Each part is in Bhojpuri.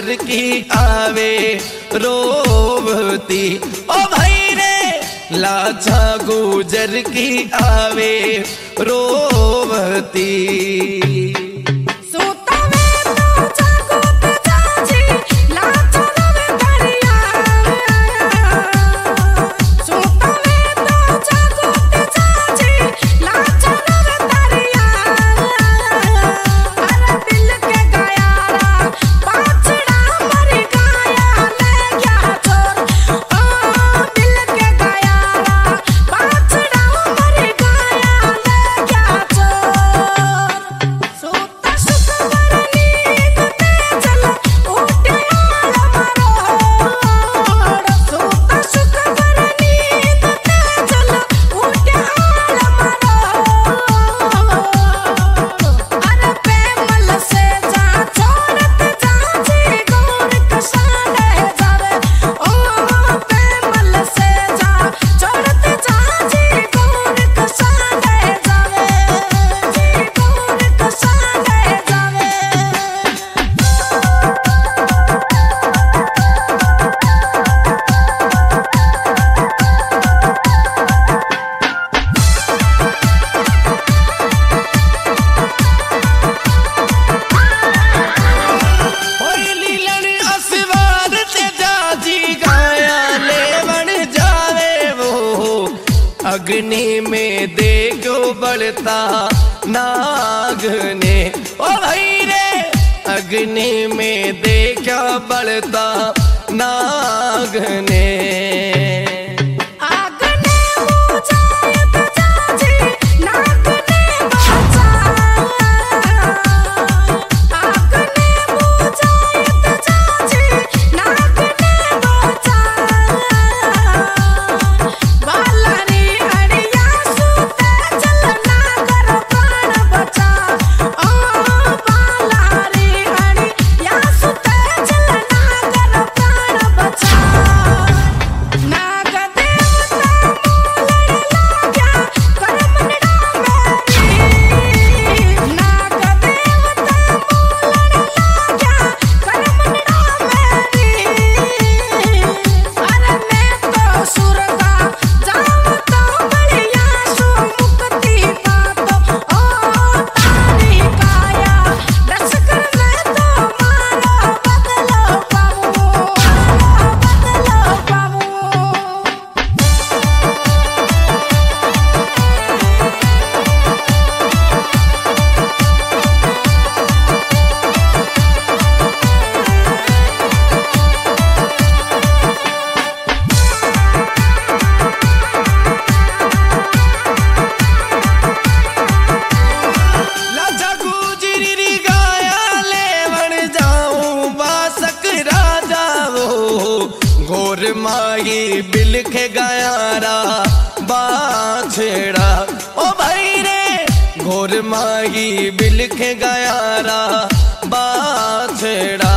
गुजर की आवे रोवती। ओ भाई रे लाछा गुजर की आवे रोवती। अग्नि में देखो बढ़ता नाग ने। ओ भाई रे अग्नि में देखा बढ़ता नाग ने। घोर माही बिलख गयारा बाछड़ा। ओ भाई रे घोर माही बिलख गयारा बाछड़ा।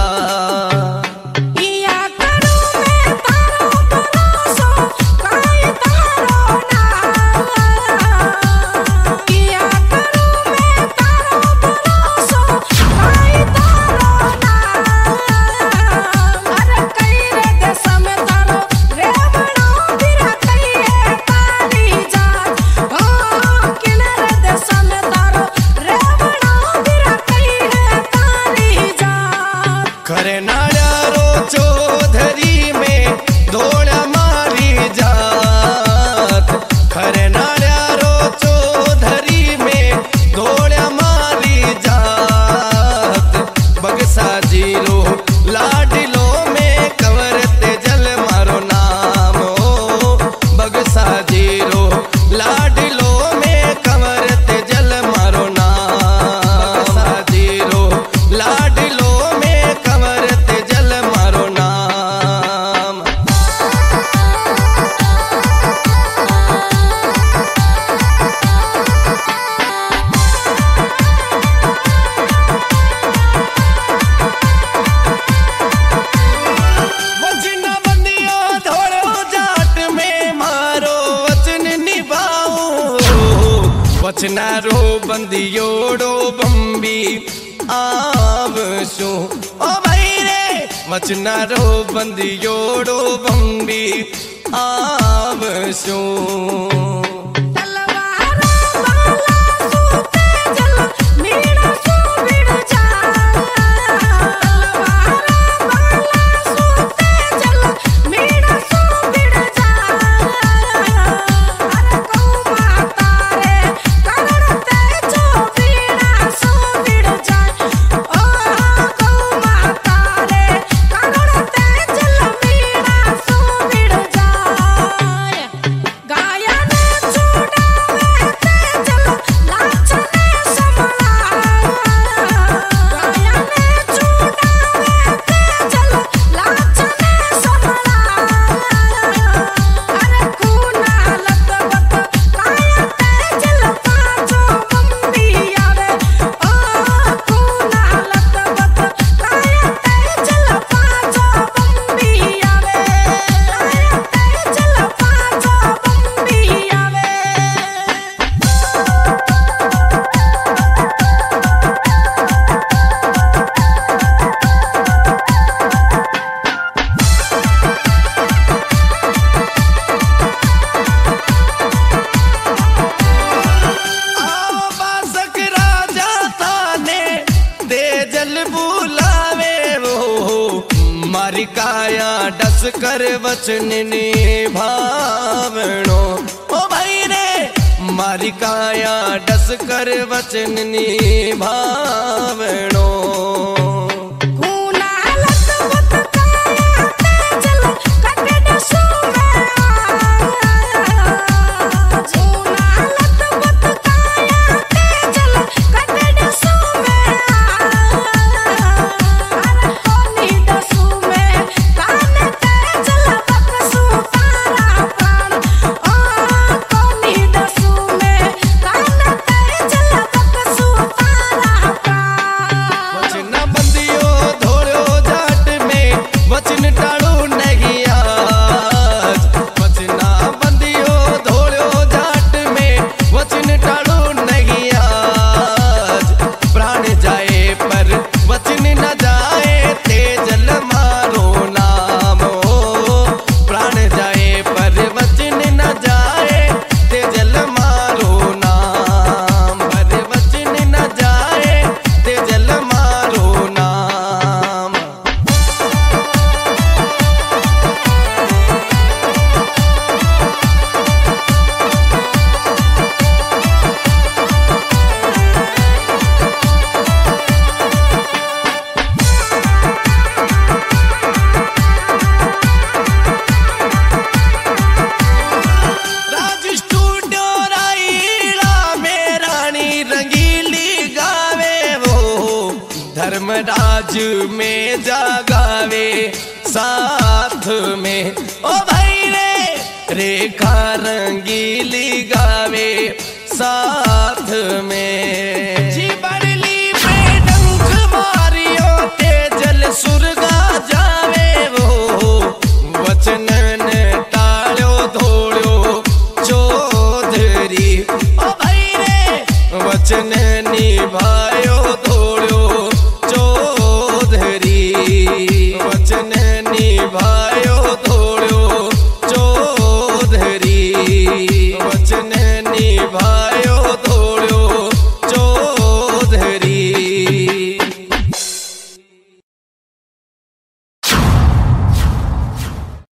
वचनारो बंदियोड़ो बम्बी आवशो। ओ भाई रे वचनारो बंदियोड़ो बंबी आवशो मारी काया डस कर वचन निभावणो ओ भाई रे मारी काया डस कर वचन निभावणो धर्मराज में जागावे साथ में ओ भाई रे रेखा रंगीली गावे साथ में जी बड़ली पे डंक मारियो तेजल सुरगा जावे वो वचन ने टाळ्यो धोळ्यो चौधरी ओ भाई रे वचन निभाए